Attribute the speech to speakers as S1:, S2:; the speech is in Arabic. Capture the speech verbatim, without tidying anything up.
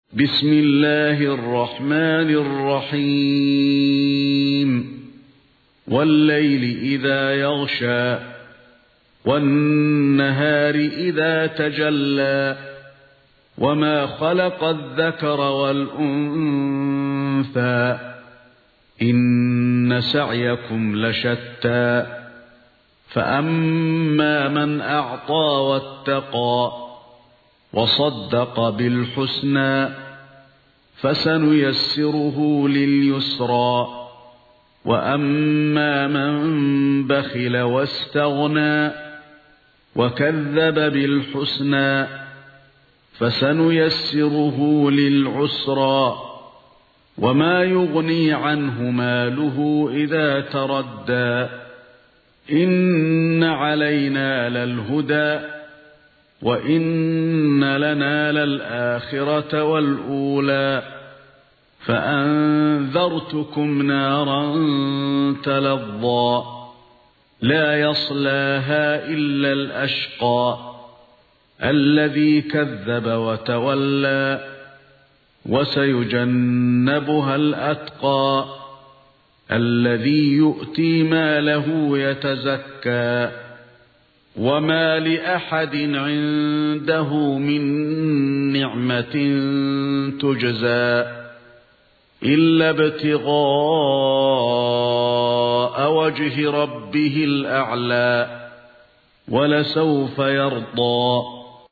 S1: بسم الله الرحمن الرحيم والليل إذا يغشى والنهار إذا تجلى وما خلق الذكر والأنثى إن سعيكم لشتى فأما من أعطى واتقى وصدق بالحسنى فسنيسره لليسرى وأما من بخل واستغنى وكذب بالحسنى فسنيسره للعسرى وما يغني عنه ماله إذا تردى إن علينا للهدى وإن لنا للآخرة والأولى فأنذرتكم نارا تلظى لا يصلاها إلا الأشقى الذي كذب وتولى وسيجنبها الأتقى الذي يؤتي ماله يتزكى وما لأحد عنده من نعمة تجزى إلا ابتغاء وجه ربه الأعلى ولسوف يرضى.